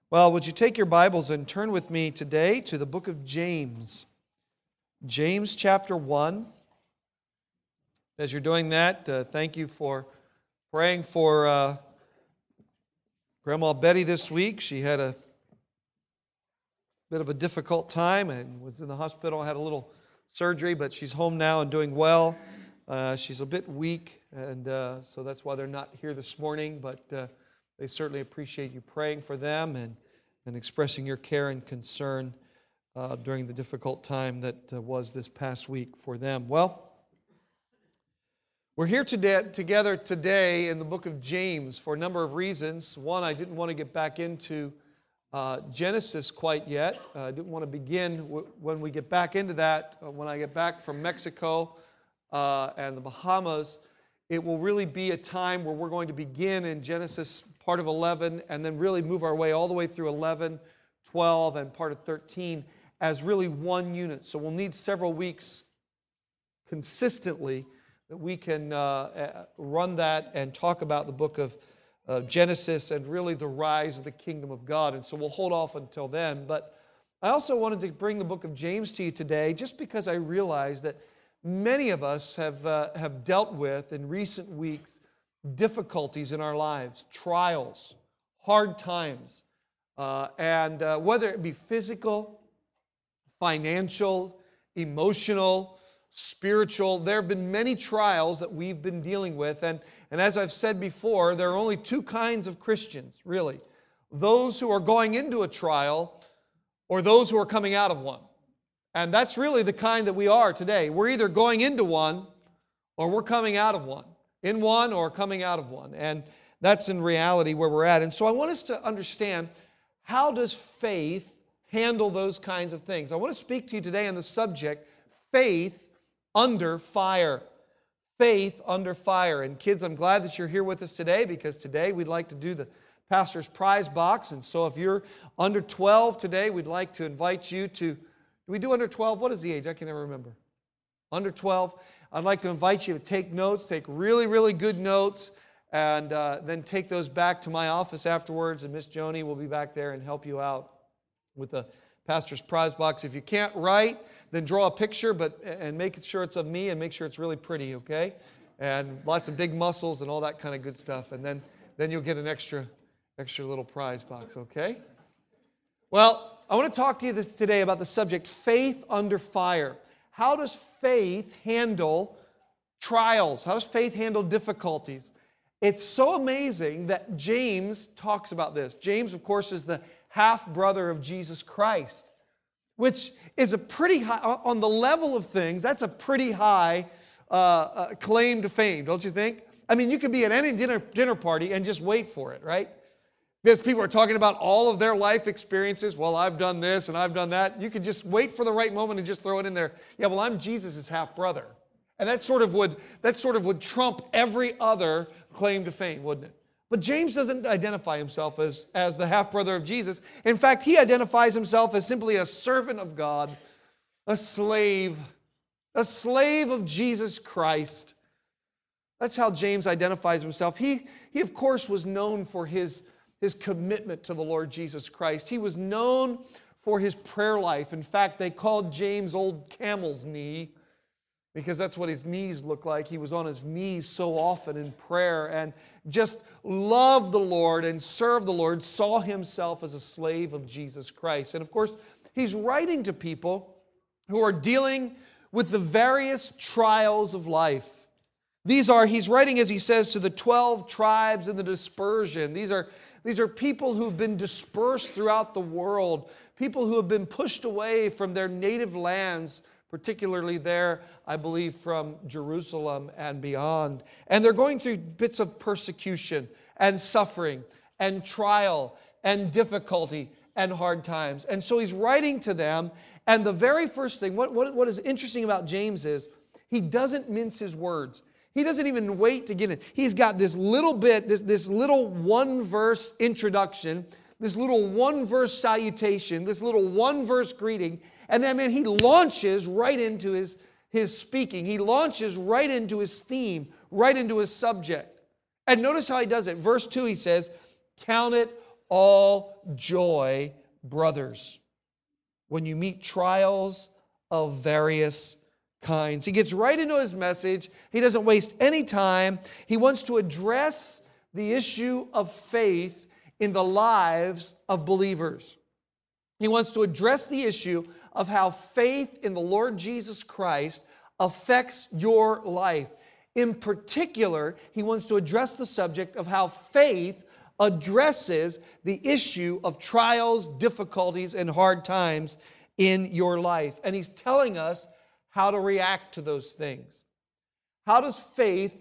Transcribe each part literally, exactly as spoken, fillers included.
Well, would you take your Bibles and turn with me today to the book of James. James chapter one. As you're doing that, uh, thank you for praying for uh, Grandma Betty this week. She had a bit of a difficult time and was in the hospital, had a little surgery, but she's home now and doing well. Uh, she's a bit weak, and uh, so that's why they're not here this morning, but uh, they certainly appreciate you praying for them and, and expressing your care and concern uh, during the difficult time that uh, was this past week for them. Well, we're here today, together today in the book of James for a number of reasons. One, I didn't want to get back into uh, Genesis quite yet. Uh, I didn't want to begin w- when we get back into that. Uh, when I get back from Mexico uh, and the Bahamas, it will really be a time where we're going to begin in Genesis part of eleven and then really move our way all the way through eleven, twelve, and part of thirteen as really one unit. So we'll need several weeks consistently that we can uh, run that and talk about the book of uh, Genesis and really the rise of the kingdom of God. And so we'll hold off until then. But I also wanted to bring the book of James to you today just because I realize that many of us have, uh, have dealt with in recent weeks difficulties in our lives, trials, hard times, uh, and uh, whether it be physical, financial, emotional, spiritual, there have been many trials that we've been dealing with. And, and as I've said before, there are only two kinds of Christians, really. Those who are going into a trial or those who are coming out of one. And that's really the kind that we are today. We're either going into one or we're coming out of one. In one or coming out of one. And that's in reality where we're at. And so I want us to understand, how does faith handle those kinds of things? I want to speak to you today on the subject, faith under fire. Faith under fire. And kids, I'm glad that you're here with us today, because today we'd like to do the pastor's prize box. And so if you're under twelve today, we'd like to invite you to, do we do under twelve? What is the age? I can never remember. Under twelve. I'd like to invite you to take notes, take really, really good notes, and uh, then take those back to my office afterwards, and Miss Joni will be back there and help you out with the pastor's prize box. If you can't write, then draw a picture, but and make sure it's of me and make sure it's really pretty, okay? And lots of big muscles and all that kind of good stuff, and then, then you'll get an extra, extra little prize box, okay? Well, I want to talk to you this, today about the subject, faith under fire. How does faith handle trials? How does faith handle difficulties? It's so amazing that James talks about this. James, of course, is the half-brother of Jesus Christ, which is a pretty high, on the level of things, that's a pretty high uh, uh, claim to fame, don't you think? I mean, you could be at any dinner, dinner party and just wait for it, right? Because people are talking about all of their life experiences. Well, I've done this and I've done that. You could just wait for the right moment and just throw it in there. Yeah, well, I'm Jesus' half-brother. And that sort of would that sort of would trump every other claim to fame, wouldn't it? But James doesn't identify himself as, as the half-brother of Jesus. In fact, he identifies himself as simply a servant of God, a slave, a slave of Jesus Christ. That's how James identifies himself. He, he of course, was known for his His commitment to the Lord Jesus Christ. He was known for his prayer life. In fact, they called James Old Camel's Knee because that's what his knees looked like. He was on his knees so often in prayer and just loved the Lord and served the Lord, saw himself as a slave of Jesus Christ. And of course, he's writing to people who are dealing with the various trials of life. These are, he's writing, as he says, to the twelve tribes in the dispersion. These are These are people who've been dispersed throughout the world, people who have been pushed away from their native lands, particularly there, I believe, from Jerusalem and beyond. And they're going through bits of persecution and suffering and trial and difficulty and hard times. And so he's writing to them, and the very first thing, what, what, what is interesting about James is he doesn't mince his words. He doesn't even wait to get in. He's got this little bit, this, this little one-verse introduction, this little one-verse salutation, this little one-verse greeting, and then, man, he launches right into his, his speaking. He launches right into his theme, right into his subject. And notice how he does it. Verse two, he says, "Count it all joy, brothers, when you meet trials of various kinds. He gets right into his message. He doesn't waste any time. He wants to address the issue of faith in the lives of believers. He wants to address the issue of how faith in the Lord Jesus Christ affects your life. In particular, he wants to address the subject of how faith addresses the issue of trials, difficulties, and hard times in your life. And he's telling us how to react to those things. How does faith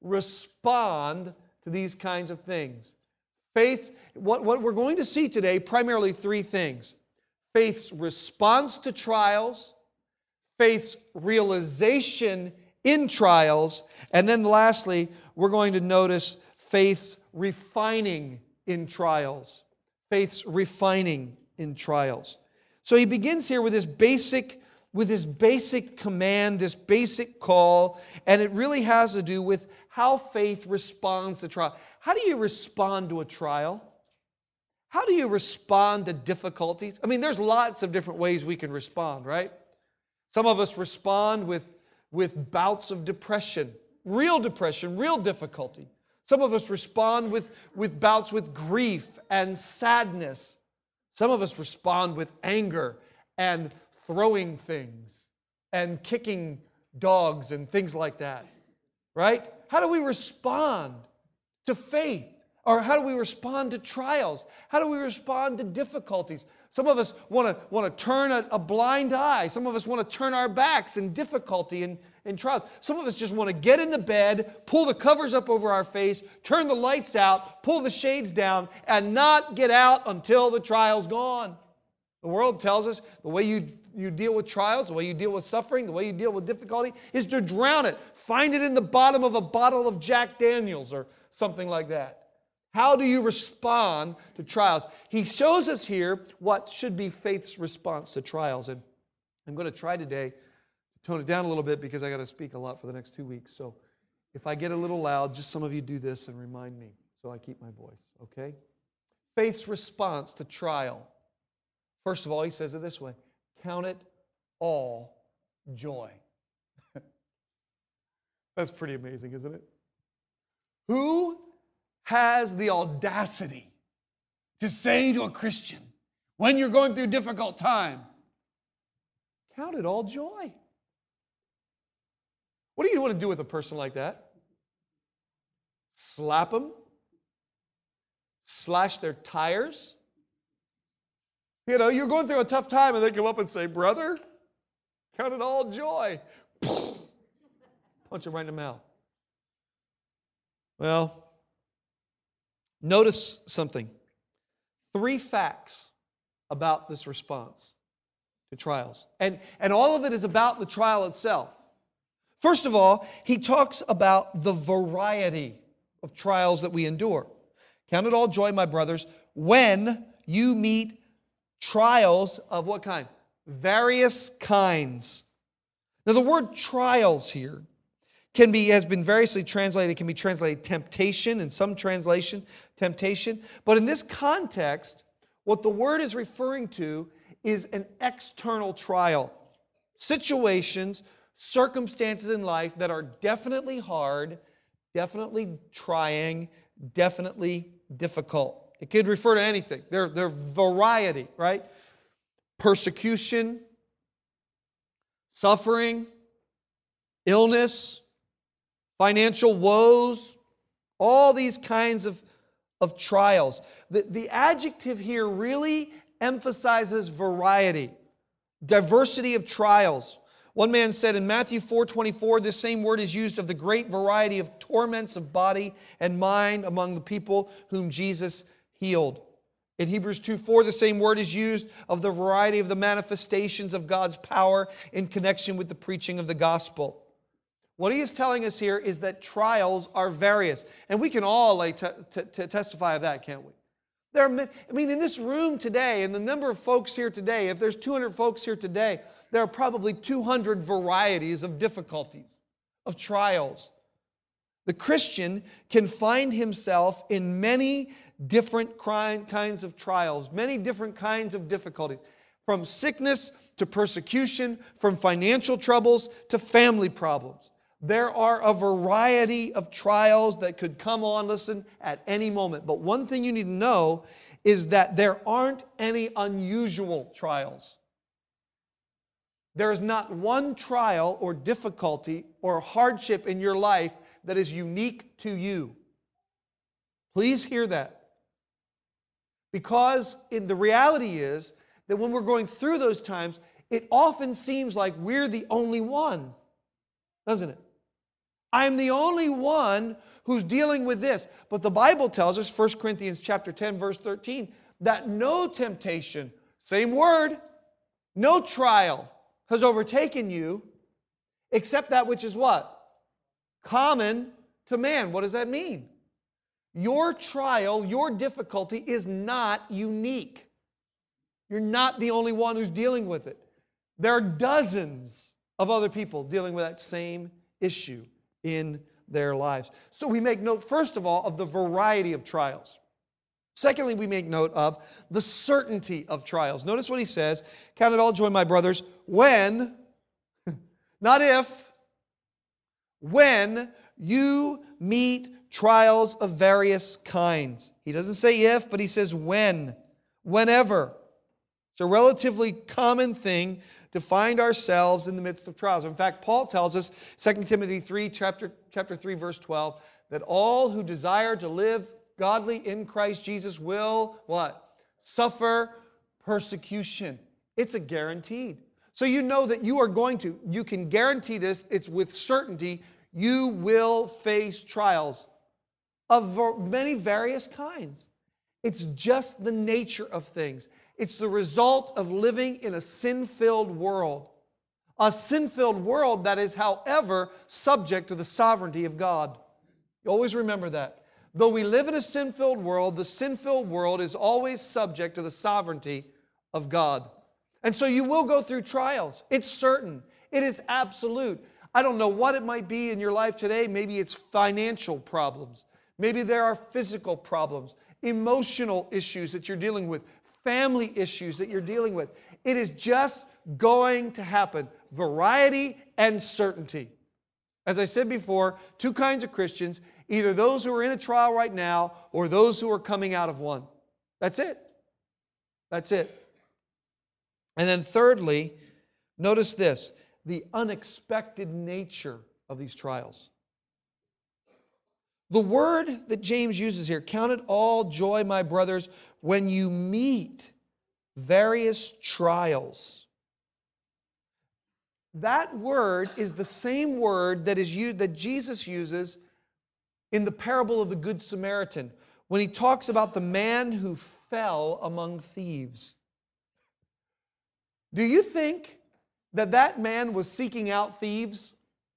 respond to these kinds of things? Faith, what, what we're going to see today, primarily three things. Faith's response to trials, faith's realization in trials, and then lastly, we're going to notice faith's refining in trials. Faith's refining in trials. So he begins here with this basic, with this basic command, this basic call, and it really has to do with how faith responds to trial. How do you respond to a trial? How do you respond to difficulties? I mean, there's lots of different ways we can respond, right? Some of us respond with, with bouts of depression, real depression, real difficulty. Some of us respond with, with bouts with grief and sadness. Some of us respond with anger and throwing things and kicking dogs and things like that, right? How do we respond to faith? Or how do we respond to trials? How do we respond to difficulties? Some of us want to want to turn a, a blind eye. Some of us want to turn our backs in difficulty and, and trials. Some of us just want to get in the bed, pull the covers up over our face, turn the lights out, pull the shades down, and not get out until the trial's gone. The world tells us the way you, you deal with trials, the way you deal with suffering, the way you deal with difficulty is to drown it. Find it in the bottom of a bottle of Jack Daniels or something like that. How do you respond to trials? He shows us here what should be faith's response to trials. And I'm going to try today to tone it down a little bit because I got to speak a lot for the next two weeks. So if I get a little loud, just some of you do this and remind me so I keep my voice, okay? Faith's response to trial. First of all, he says it this way, count it all joy. That's pretty amazing, isn't it? Who has the audacity to say to a Christian, when you're going through a difficult time, count it all joy? What do you want to do with a person like that? Slap them? Slash their tires? You know, you're going through a tough time and they come up and say, brother, count it all joy. Punch him right in the mouth. Well, notice something. Three facts about this response to trials. And, and all of it is about the trial itself. First of all, he talks about the variety of trials that we endure. Count it all joy, my brothers, when you meet trials of what kind? Various kinds. Now, the word trials here can be, has been variously translated. It can be translated temptation, in some translation, temptation. But in this context, what the word is referring to is an external trial. Situations, circumstances in life that are definitely hard, definitely trying, definitely difficult. It could refer to anything. They're, they're variety, right? Persecution, suffering, illness, financial woes, all these kinds of, of trials. The, the adjective here really emphasizes variety, diversity of trials. One man said in Matthew four twenty-four, this same word is used of the great variety of torments of body and mind among the people whom Jesus healed. In Hebrews two four, the same word is used of the variety of the manifestations of God's power in connection with the preaching of the gospel. What he is telling us here is that trials are various. And we can all like, t- t- t- testify of that, can't we? There are, I mean, in this room today, and the number of folks here today, if there's two hundred folks here today, there are probably two hundred varieties of difficulties, of trials. The Christian can find himself in many different kinds of trials, many different kinds of difficulties, from sickness to persecution, from financial troubles to family problems. There are a variety of trials that could come on, listen, at any moment. But one thing you need to know is that there aren't any unusual trials. There is not one trial or difficulty or hardship in your life that is unique to you. Please hear that. Because in the reality is that when we're going through those times, it often seems like we're the only one, doesn't it? I'm the only one who's dealing with this. But the Bible tells us, First Corinthians chapter ten, verse thirteen, that no temptation, same word, no trial has overtaken you except that which is what? Common to man. What does that mean? Your trial, your difficulty is not unique. You're not the only one who's dealing with it. There are dozens of other people dealing with that same issue in their lives. So we make note, first of all, of the variety of trials. Secondly, we make note of the certainty of trials. Notice what he says, count it all joy, my brothers, when, not if, when you meet trials of various kinds. He doesn't say if, but he says when, whenever. It's a relatively common thing to find ourselves in the midst of trials. In fact, Paul tells us, Second Timothy three, chapter, chapter three, verse twelve, that all who desire to live godly in Christ Jesus will, what? Suffer persecution. It's a guaranteed. So you know that you are going to, you can guarantee this, it's with certainty, you will face trials of many various kinds. It's just the nature of things. It's the result of living in a sin-filled world. A sin-filled world that is, however, subject to the sovereignty of God. You always remember that. Though we live in a sin-filled world, the sin-filled world is always subject to the sovereignty of God. And so you will go through trials. It's certain. It is absolute. I don't know what it might be in your life today. Maybe it's financial problems. Maybe there are physical problems, emotional issues that you're dealing with, family issues that you're dealing with. It is just going to happen. Variety and certainty. As I said before, two kinds of Christians, either those who are in a trial right now or those who are coming out of one. That's it. That's it. And then thirdly, notice this, the unexpected nature of these trials. The word that James uses here, count it all joy, my brothers, when you meet various trials. That word is the same word that is used, that Jesus uses in the parable of the Good Samaritan, when he talks about the man who fell among thieves. Do you think that that man was seeking out thieves?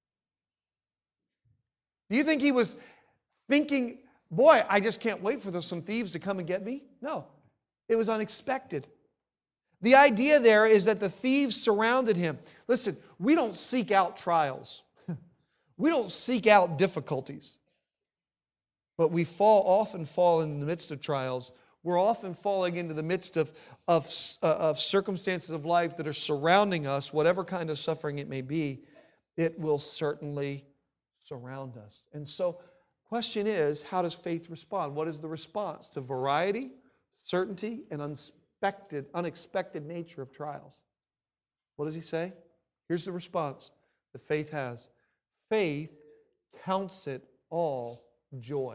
Do you think he was thinking, boy, I just can't wait for those, some thieves to come and get me? No, it was unexpected. The idea there is that the thieves surrounded him. Listen, we don't seek out trials. We don't seek out difficulties. But we fall, often fall in the midst of trials. We're often falling into the midst of, of, uh, of circumstances of life that are surrounding us, whatever kind of suffering it may be. It will certainly surround us. And so, question is, how does faith respond? What is the response to variety, certainty, and unexpected, unexpected nature of trials? What does he say? Here's the response that faith has. Faith counts it all joy.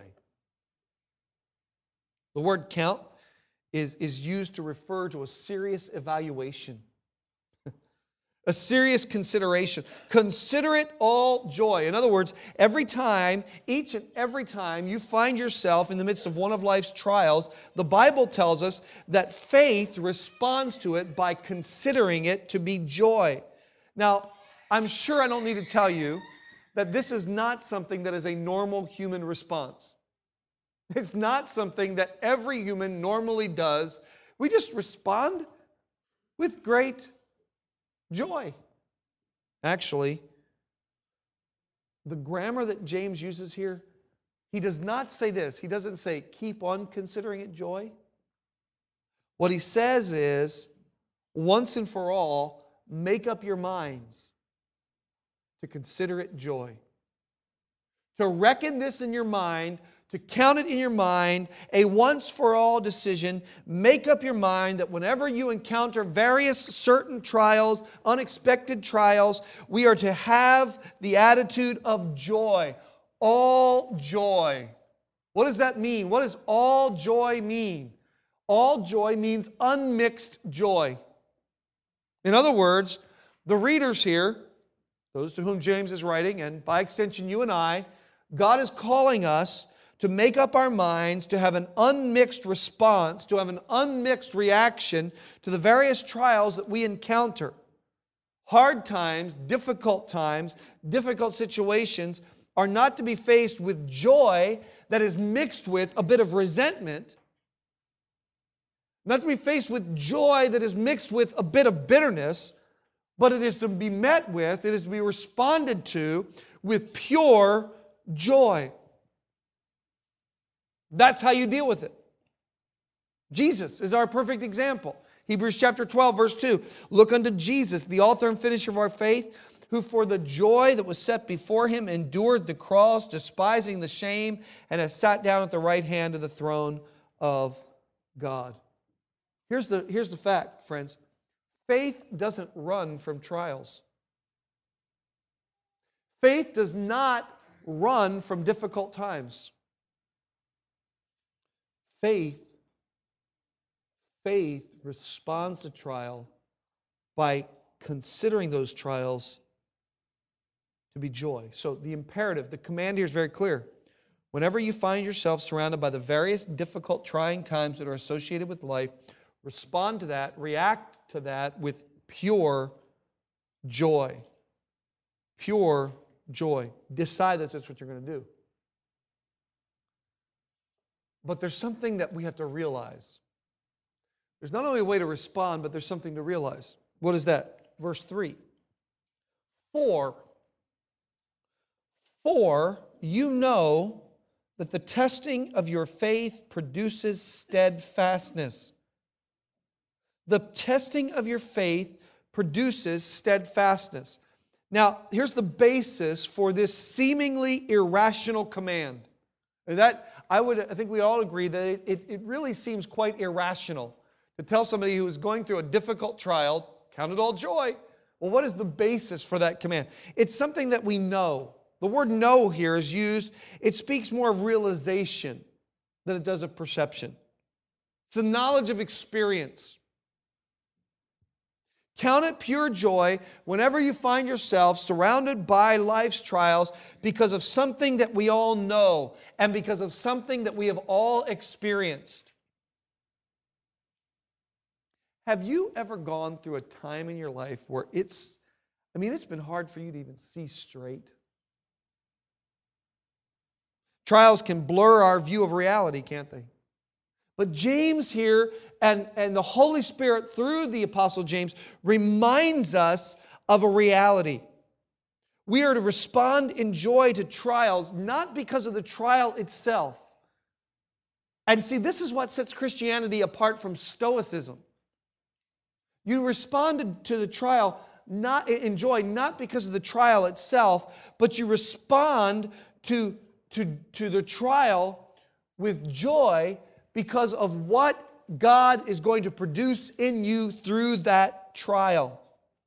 The word count is, is used to refer to a serious evaluation, a serious consideration. Consider it all joy. In other words, every time, each and every time you find yourself in the midst of one of life's trials, the Bible tells us that faith responds to it by considering it to be joy. Now, I'm sure I don't need to tell you that this is not something that is a normal human response. It's not something that every human normally does. We just respond with great joy. Actually, the grammar that James uses here, he does not say this. He doesn't say, keep on considering it joy. What he says is, once and for all, make up your minds to consider it joy. To reckon this in your mind, to count it in your mind, a once-for-all decision. Make up your mind that whenever you encounter various certain trials, unexpected trials, we are to have the attitude of joy. All joy. What does that mean? What does all joy mean? All joy means unmixed joy. In other words, the readers here, those to whom James is writing, and by extension you and I, God is calling us to make up our minds, to have an unmixed response, to have an unmixed reaction to the various trials that we encounter. Hard times, difficult times, difficult situations are not to be faced with joy that is mixed with a bit of resentment, not to be faced with joy that is mixed with a bit of bitterness, but it is to be met with, it is to be responded to with pure joy. That's how you deal with it. Jesus is our perfect example. Hebrews chapter twelve, verse two. Look unto Jesus, the author and finisher of our faith, who for the joy that was set before him endured the cross, despising the shame, and has sat down at the right hand of the throne of God. Here's the, here's the fact, friends. Faith doesn't run from trials. Faith does not run from difficult times. Faith, faith responds to trial by considering those trials to be joy. So the imperative, the command here is very clear. Whenever you find yourself surrounded by the various difficult, trying times that are associated with life, respond to that, react to that with pure joy. Pure joy. Decide that that's what you're going to do. But there's something that we have to realize. There's not only a way to respond, but there's something to realize. What is that? Verse three. For, for you know that the testing of your faith produces steadfastness. The testing of your faith produces steadfastness. Now, here's the basis for this seemingly irrational command. That I would, I think we all agree that it, it, it really seems quite irrational to tell somebody who is going through a difficult trial, count it all joy. Well, what is the basis for that command? It's something that we know. The word know here is used, it speaks more of realization than it does of perception. It's a knowledge of experience. Count it pure joy whenever you find yourself surrounded by life's trials because of something that we all know and because of something that we have all experienced. Have you ever gone through a time in your life where it's, I mean, it's been hard for you to even see straight? Trials can blur our view of reality, can't they? But James here and, and the Holy Spirit through the Apostle James reminds us of a reality. We are to respond in joy to trials, not because of the trial itself. And see, this is what sets Christianity apart from Stoicism. You responded to the trial not in joy, not because of the trial itself, but you respond to, to, to the trial with joy because of what God is going to produce in you through that trial.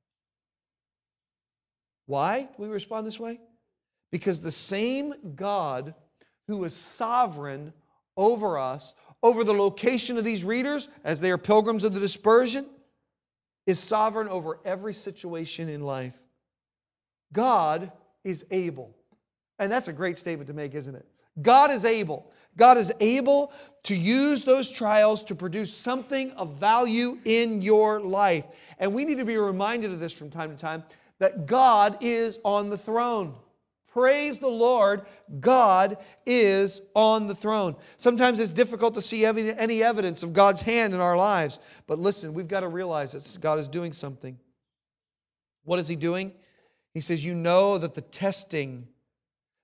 Why do we respond this way? Because the same God who is sovereign over us, over the location of these readers as they are pilgrims of the dispersion, is sovereign over every situation in life. God is able. And that's a great statement to make, isn't it? God is able. God is able to use those trials to produce something of value in your life. And we need to be reminded of this from time to time, that God is on the throne. Praise the Lord, God is on the throne. Sometimes it's difficult to see any evidence of God's hand in our lives. But listen, we've got to realize that God is doing something. What is He doing? He says, you know that the testing,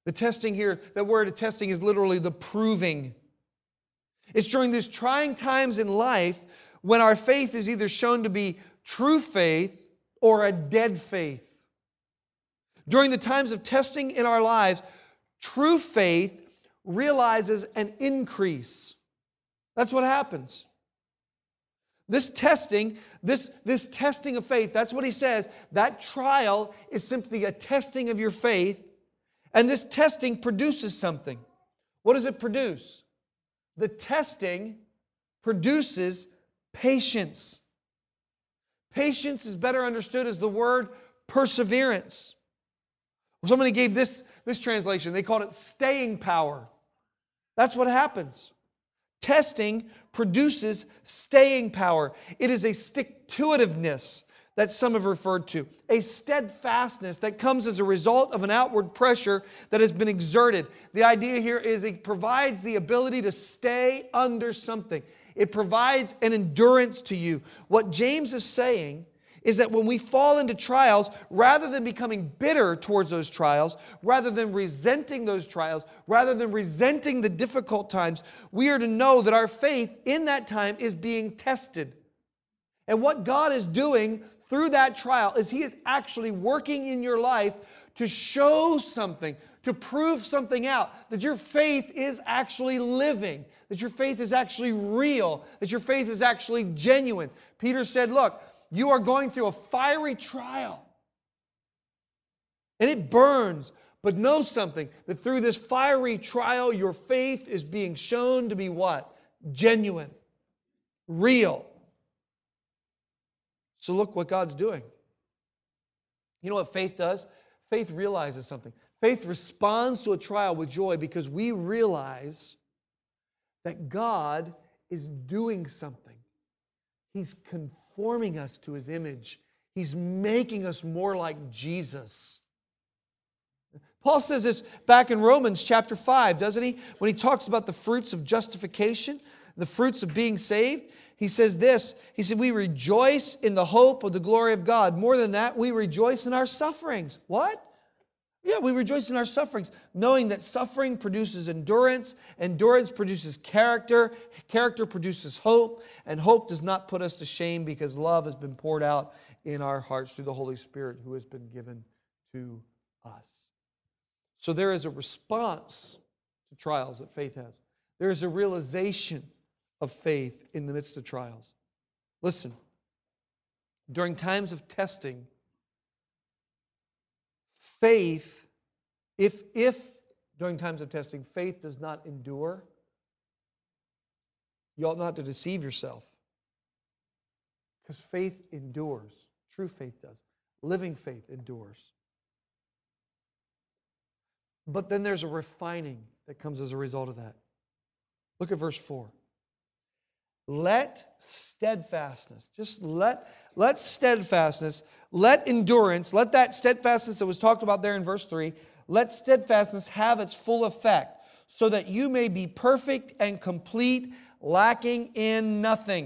The testing here, that word of testing is literally the proving. It's during these trying times in life when our faith is either shown to be true faith or a dead faith. During the times of testing in our lives, true faith realizes an increase. That's what happens. This testing, this, this testing of faith, that's what he says. That trial is simply a testing of your faith, and this testing produces something. What does it produce? The testing produces patience. Patience is better understood as the word perseverance. Somebody gave this, this translation. They called it staying power. That's what happens. Testing produces staying power. It is a stick-to-itiveness that some have referred to, a steadfastness that comes as a result of an outward pressure that has been exerted. The idea here is it provides the ability to stay under something. It provides an endurance to you. What James is saying is that when we fall into trials, rather than becoming bitter towards those trials, rather than resenting those trials, rather than resenting the difficult times, we are to know that our faith in that time is being tested. And what God is doing through that trial is He is actually working in your life to show something, to prove something out, that your faith is actually living, that your faith is actually real, that your faith is actually genuine. Peter said, look, you are going through a fiery trial. And it burns. But know something, that through this fiery trial, your faith is being shown to be what? Genuine. Real. So look what God's doing. You know what faith does? Faith realizes something. Faith responds to a trial with joy because we realize that God is doing something. He's conforming us to His image. He's making us more like Jesus. Paul says this back in Romans chapter five, doesn't he? When he talks about the fruits of justification, the fruits of being saved, he says this. He said, we rejoice in the hope of the glory of God. More than that, we rejoice in our sufferings. What? Yeah, we rejoice in our sufferings, knowing that suffering produces endurance, endurance produces character, character produces hope, and hope does not put us to shame because love has been poured out in our hearts through the Holy Spirit who has been given to us. So there is a response to trials that faith has. There is a realization of faith in the midst of trials. Listen, during times of testing, faith, if, if during times of testing, faith does not endure, you ought not to deceive yourself. Because faith endures. True faith does. Living faith endures. But then there's a refining that comes as a result of that. Look at verse four. Let steadfastness, just let, let steadfastness, let endurance, let that steadfastness that was talked about there in verse three, let steadfastness have its full effect, so that you may be perfect and complete, lacking in nothing.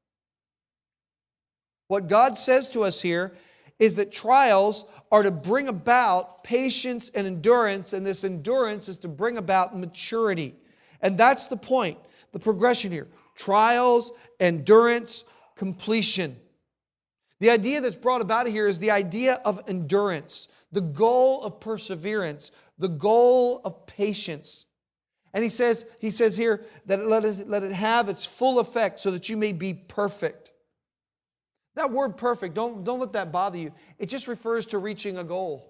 What God says to us here is that trials are to bring about patience and endurance, and this endurance is to bring about maturity. And that's the point, the progression here. Trials, endurance, completion. The idea that's brought about here is the idea of endurance, the goal of perseverance, the goal of patience. And he says, he says here that let it, let it have its full effect so that you may be perfect. That word perfect, don't, don't let that bother you. It just refers to reaching a goal.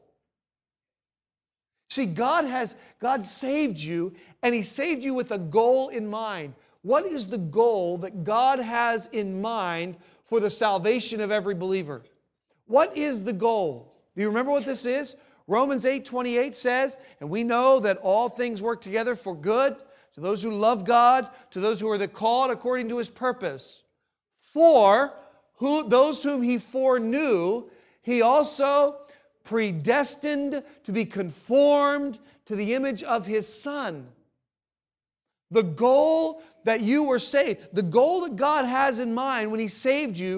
See, God has, God saved you, and He saved you with a goal in mind. What is the goal that God has in mind for the salvation of every believer? What is the goal? Do you remember what this is? Romans eight twenty-eight says, and we know that all things work together for good to those who love God, to those who are the called according to His purpose. For who, those whom He foreknew, He also predestined to be conformed to the image of His Son. The goal that you were saved, the goal that God has in mind when He saved you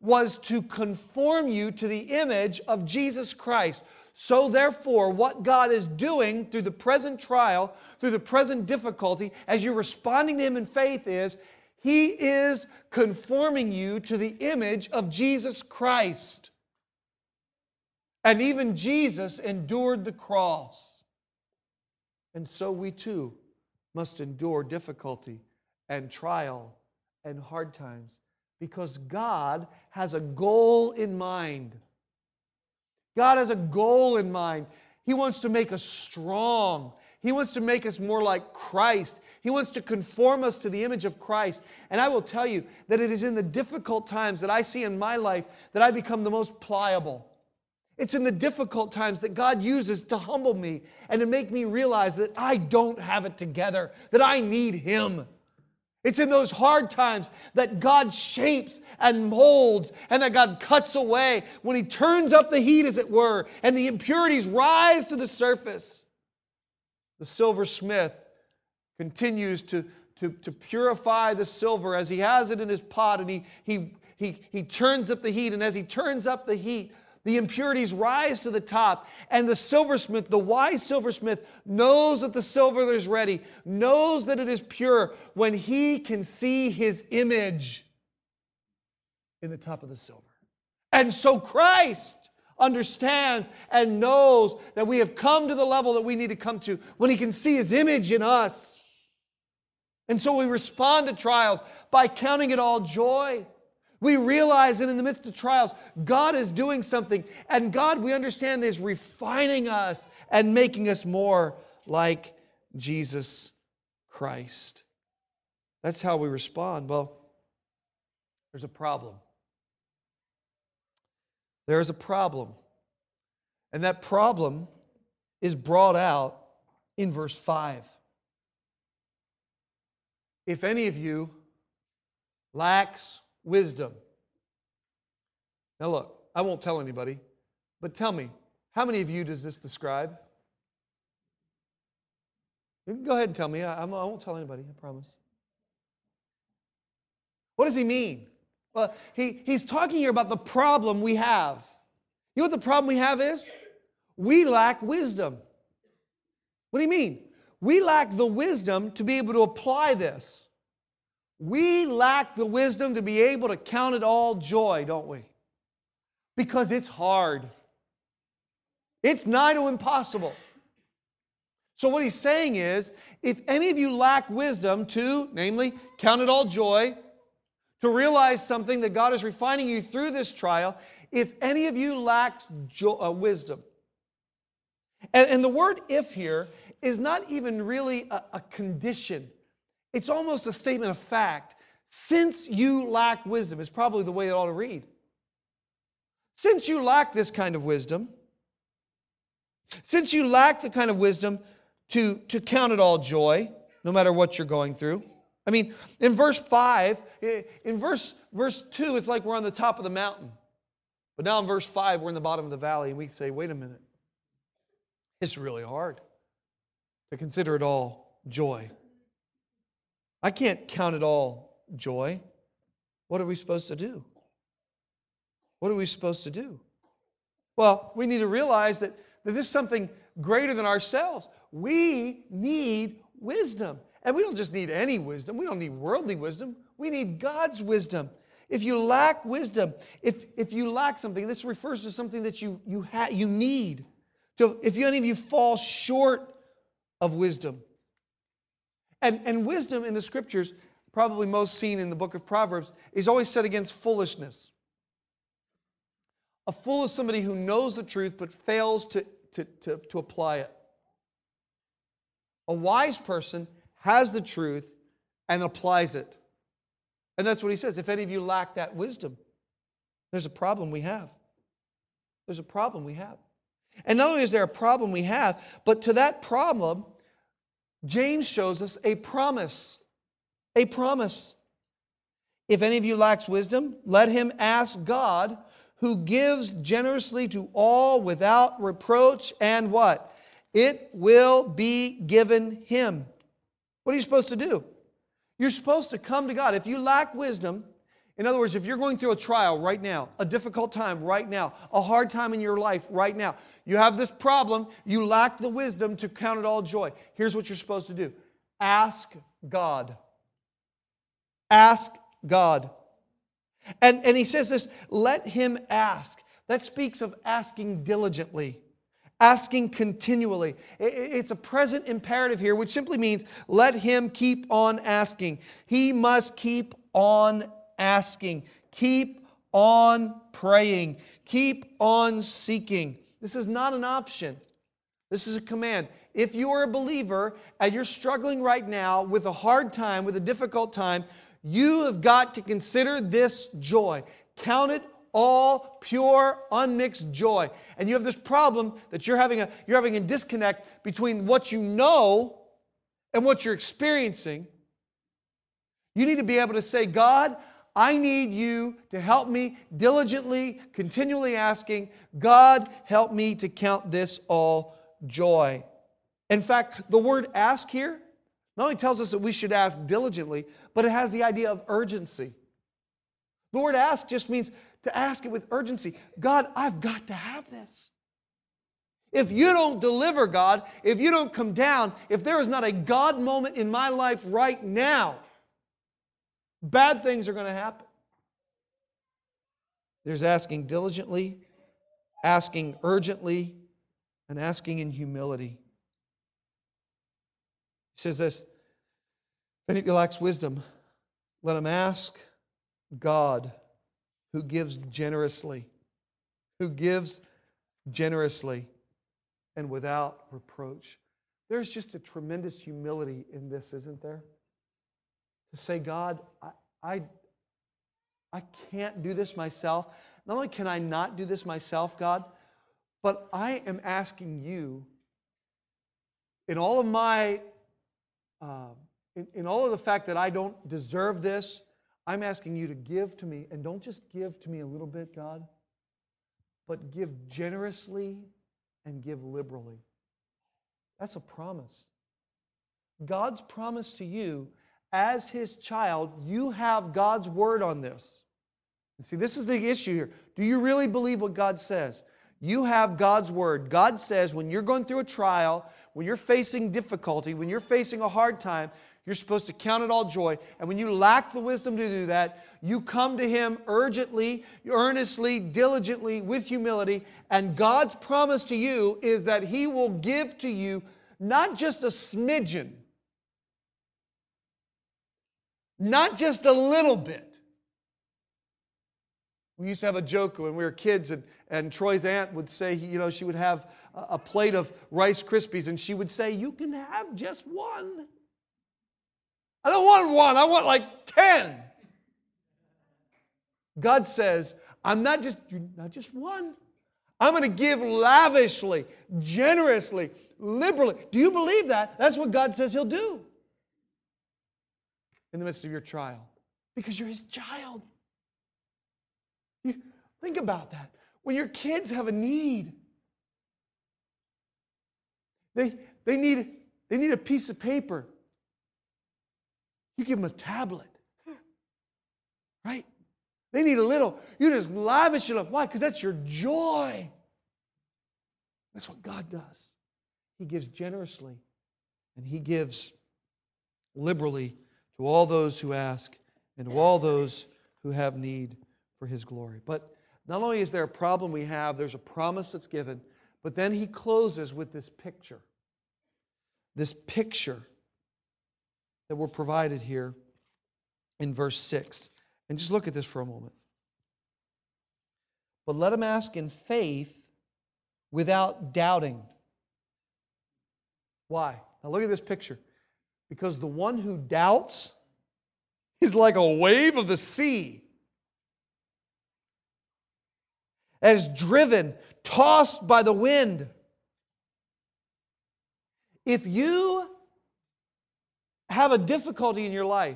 was to conform you to the image of Jesus Christ. So therefore, what God is doing through the present trial, through the present difficulty, as you're responding to Him in faith is, He is conforming you to the image of Jesus Christ. And even Jesus endured the cross. And so we too must endure difficulty and trial and hard times, because God has a goal in mind. God has a goal in mind. He wants to make us strong. He wants to make us more like Christ. He wants to conform us to the image of Christ. And I will tell you that it is in the difficult times that I see in my life that I become the most pliable. It's in the difficult times that God uses to humble me and to make me realize that I don't have it together, that I need Him. It's in those hard times that God shapes and molds and that God cuts away, when He turns up the heat, as it were, and the impurities rise to the surface. The silversmith continues to, to, to purify the silver as he has it in his pot, and he, he, he, he turns up the heat, and as he turns up the heat, the impurities rise to the top, and the silversmith, the wise silversmith, knows that the silver is ready, knows that it is pure, when he can see his image in the top of the silver. And so Christ understands and knows that we have come to the level that we need to come to when He can see His image in us. And so we respond to trials by counting it all joy. We realize that in the midst of trials, God is doing something. And God, we understand, is refining us and making us more like Jesus Christ. That's how we respond. Well, there's a problem. There is a problem. And that problem is brought out in verse five. If any of you lacks wisdom. Now look, I won't tell anybody, but tell me, how many of you does this describe? You can go ahead and tell me. I, I won't tell anybody, I promise. What does he mean? Well, he, he's talking here about the problem we have. You know what the problem we have is? We lack wisdom. What do you mean? We lack the wisdom to be able to apply this. We lack the wisdom to be able to count it all joy, don't we? Because it's hard. It's nigh to impossible. So what he's saying is, if any of you lack wisdom to, namely, count it all joy, to realize something that God is refining you through this trial, if any of you lacks jo- uh, wisdom. And, and the word if here is not even really a, a condition. It's almost a statement of fact. Since you lack wisdom is probably the way it ought to read. Since you lack this kind of wisdom, since you lack the kind of wisdom to, to count it all joy, no matter what you're going through. I mean, in verse five, in verse, verse two, it's like we're on the top of the mountain. But now in verse five, we're in the bottom of the valley, and we say, wait a minute. It's really hard to consider it all joy. I can't count it all joy. What are we supposed to do? What are we supposed to do? Well, we need to realize that, that this is something greater than ourselves. We need wisdom. And we don't just need any wisdom. We don't need worldly wisdom. We need God's wisdom. If you lack wisdom, if, if you lack something, this refers to something that you, you, ha- you need. So if any of you fall short of wisdom. And, and wisdom in the Scriptures, probably most seen in the book of Proverbs, is always set against foolishness. A fool is somebody who knows the truth but fails to, to, to, to apply it. A wise person has the truth and applies it. And that's what he says. If any of you lack that wisdom, there's a problem we have. There's a problem we have. And not only is there a problem we have, but to that problem, James shows us a promise. A promise. If any of you lacks wisdom, let him ask God, who gives generously to all without reproach, and what? It will be given him. What are you supposed to do? You're supposed to come to God. If you lack wisdom, In other words, if you're going through a trial right now, a difficult time right now, a hard time in your life right now, you have this problem, you lack the wisdom to count it all joy. Here's what you're supposed to do. Ask God. Ask God. And, and he says this, let him ask. That speaks of asking diligently, asking continually. It's a present imperative here, which simply means let him keep on asking. He must keep on asking. Keep on praying. Keep on seeking. This is not an option. This is a command. If you are a believer and you're struggling right now with a hard time, with a difficult time, you have got to consider this joy. Count it all pure, unmixed joy. And you have this problem that you're having a, you're having a disconnect between what you know and what you're experiencing. You need to be able to say, God, I need you to help me diligently, continually asking, God, help me to count this all joy. In fact, the word ask here not only tells us that we should ask diligently, but it has the idea of urgency. The word ask just means to ask it with urgency. God, I've got to have this. If you don't deliver, God, if you don't come down, if there is not a God moment in my life right now, bad things are going to happen. There's asking diligently, asking urgently, and asking in humility. He says this, if any of you lacks wisdom, let him ask God, who gives generously, who gives generously and without reproach. There's just a tremendous humility in this, isn't there? To say, God, I, I, I can't do this myself. Not only can I not do this myself, God, but I am asking you, in all of my, uh, in, in all of the fact that I don't deserve this, I'm asking you to give to me, and don't just give to me a little bit, God, but give generously and give liberally. That's a promise. God's promise to you, as His child, you have God's word on this. And see, this is the issue here. Do you really believe what God says? You have God's word. God says when you're going through a trial, when you're facing difficulty, when you're facing a hard time, you're supposed to count it all joy. And when you lack the wisdom to do that, you come to Him urgently, earnestly, diligently, with humility. And God's promise to you is that He will give to you not just a smidgen, not just a little bit. We used to have a joke when we were kids, and, and Troy's aunt would say, you know, she would have a, a plate of Rice Krispies, and she would say, you can have just one. I don't want one, I want like ten. God says, I'm not just, not just one. I'm going to give lavishly, generously, liberally. Do you believe that? That's what God says He'll do in the midst of your trial, because you're His child. You think about that. When your kids have a need, they, they, need, they need a piece of paper. You give them a tablet, right? They need a little. You just lavish it up. Why? Because that's your joy. That's what God does. He gives generously, and He gives liberally to all those who ask and to all those who have need for His glory. But not only is there a problem we have, there's a promise that's given, but then He closes with this picture. This picture that were provided here in verse six. And just look at this for a moment. But let him ask in faith without doubting. Why? Now look at this picture. Because the one who doubts is like a wave of the sea, as driven, tossed by the wind. If you have a difficulty in your life,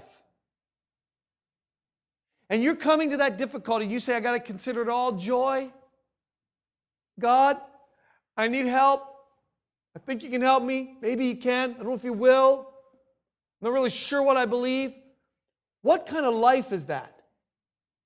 and you're coming to that difficulty, you say, I got to consider it all joy. God, I need help. I think you can help me. Maybe you can. I don't know if you will. I'm not really sure what I believe. What kind of life is that?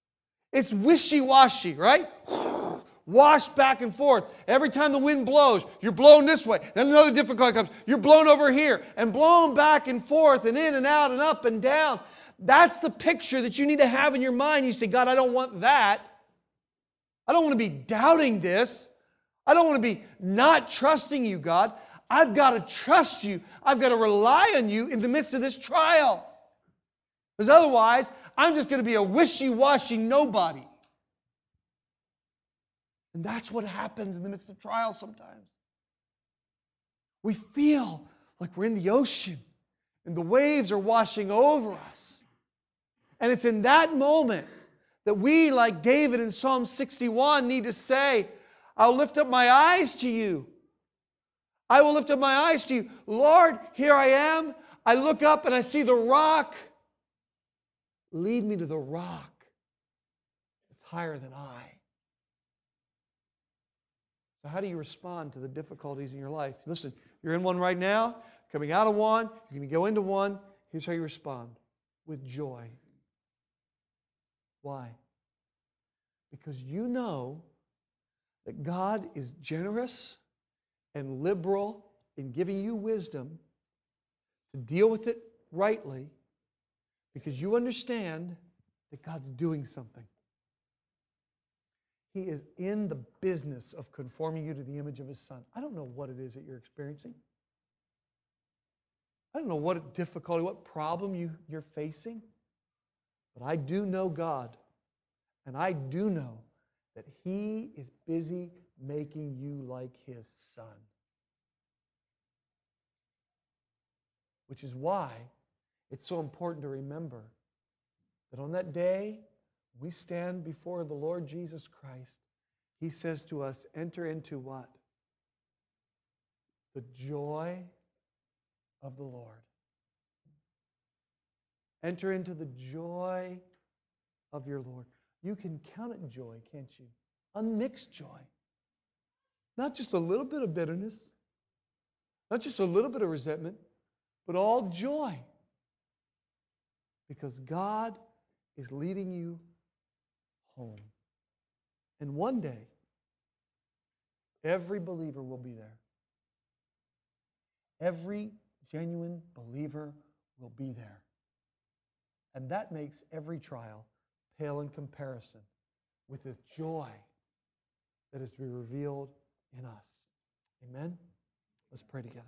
It's wishy-washy, right? Wash back and forth. Every time the wind blows, you're blown this way. Then another difficulty comes. You're blown over here and blown back and forth and in and out and up and down. That's the picture that you need to have in your mind. You say, God, I don't want that. I don't want to be doubting this. I don't want to be not trusting you, God. I've got to trust you. I've got to rely on you in the midst of this trial. Because otherwise, I'm just going to be a wishy-washy nobody. And that's what happens in the midst of trials sometimes. We feel like we're in the ocean and the waves are washing over us. And it's in that moment that we, like David in Psalm sixty-one, need to say, I'll lift up my eyes to you. I will lift up my eyes to you. Lord, here I am. I look up and I see the rock. Lead me to the rock that's higher than I. So how do you respond to the difficulties in your life? Listen, you're in one right now, coming out of one, you're going to go into one. Here's how you respond. With joy. Why? Because you know that God is generous and liberal in giving you wisdom to deal with it rightly, because you understand that God's doing something. He is in the business of conforming you to the image of His Son. I don't know what it is that you're experiencing. I don't know what difficulty, what problem you, you're facing. But I do know God. And I do know that He is busy making you like His Son. Which is why it's so important to remember that on that day, we stand before the Lord Jesus Christ. He says to us, enter into what? The joy of the Lord. Enter into the joy of your Lord. You can count it joy, can't you? Unmixed joy. Not just a little bit of bitterness, not just a little bit of resentment, but all joy. Because God is leading you home. And one day, every believer will be there. Every genuine believer will be there. And that makes every trial pale in comparison with the joy that is to be revealed in us. Amen? Let's pray together.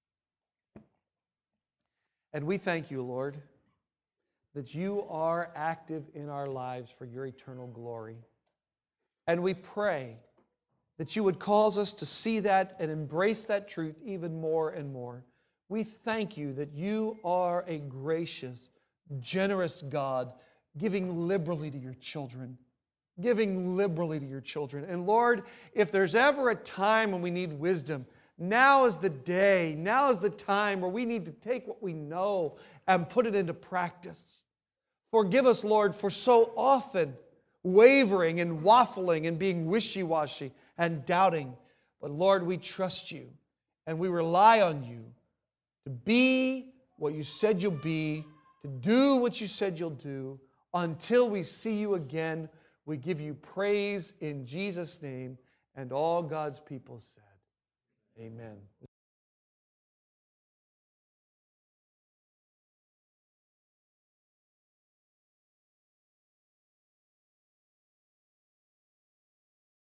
And we thank you, Lord, that you are active in our lives for your eternal glory. And we pray that you would cause us to see that and embrace that truth even more and more. We thank you that you are a gracious, generous God, giving liberally to your children. Giving liberally to your children. And Lord, if there's ever a time when we need wisdom, now is the day, now is the time where we need to take what we know and put it into practice. Forgive us, Lord, for so often wavering and waffling and being wishy-washy and doubting. But Lord, we trust you and we rely on you to be what you said you'll be, to do what you said you'll do. Until we see you again, we give you praise in Jesus' name. And all God's people said, amen.